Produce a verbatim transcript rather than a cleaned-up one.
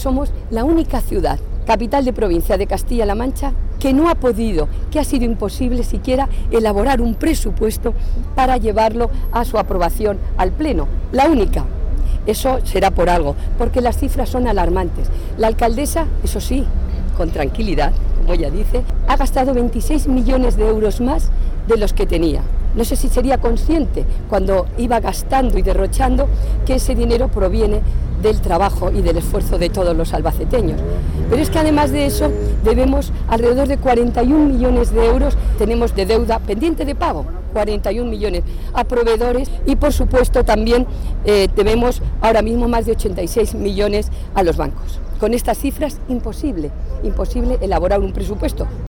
somos la única ciudad, capital de provincia de Castilla-La Mancha, que no ha podido, que ha sido imposible siquiera elaborar un presupuesto para llevarlo a su aprobación al Pleno. La única. Eso será por algo, porque las cifras son alarmantes. La alcaldesa, eso sí, con tranquilidad, como ella dice, ha gastado veintiséis millones de euros más de los que tenía. No sé si sería consciente cuando iba gastando y derrochando que ese dinero proviene del trabajo y del esfuerzo de todos los albaceteños. Pero es que además de eso debemos alrededor de cuarenta y un millones de euros, tenemos de deuda pendiente de pago, cuarenta y un millones a proveedores y por supuesto también eh, debemos ahora mismo más de ochenta y seis millones a los bancos. Con estas cifras imposible, imposible elaborar un presupuesto.